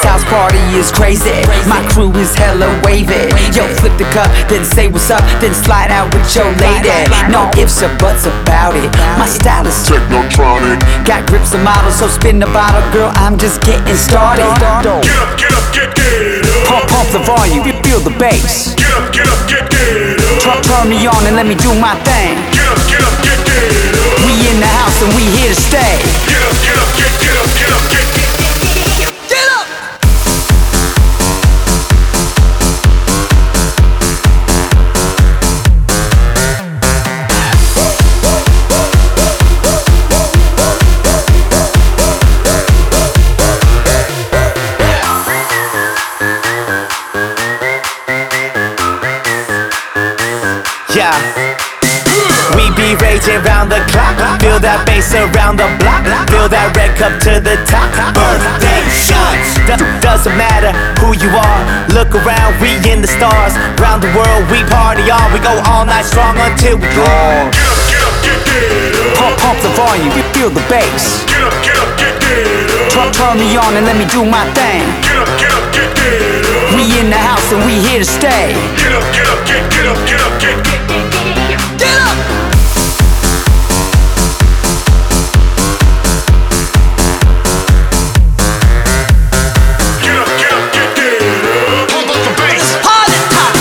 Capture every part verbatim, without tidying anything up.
house party is crazy. My crew is hella wavy. Yo, flip the cup, then say what's up, then slide out with your lady. No ifs or buts about it. My style is technotronic. Got grips and models, so spin the bottle, girl. I'm just getting started. Get up, get up, get, get up. Pump, pump the volume, feel the bass. Get up, get up, get, get up. Turn, turn me on and let me do my thing. Get up, get up, get, get up. We in the house and we here to stay. Get up, get up, get, get up, get up, get, get, get, get, get up. Yeah, we be raging round the clock. Feel that bass around the block. Feel that red cup to the top. Birthday shots. Do- doesn't matter who you are. Look around, we in the stars. Round the world, we party on. We go all night strong until we gone. Get up, get up, get, get up. Pump, pump the volume, feel the bass. Get up, get up, get, get up. Turn, turn me on and let me do my thing. Get up, get up, get, get up. We in the house and we here to stay. Get up, get up, get, get up, get up, get, get, get, get, get up. Get up, get up, get, get up. Pump up the bass. Party time.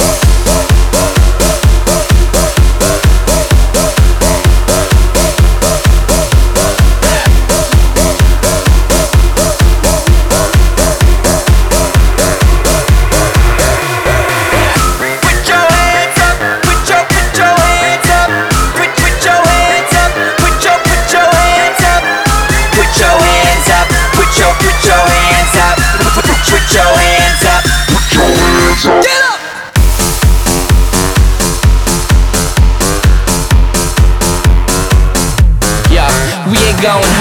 Put your hands up, put your, put your hands up. Put, put your hands up, put your, put your hands up. Put your hands up, put your, put your hands up. Put, put, put your hands up. Get up. Yeah, we ain't going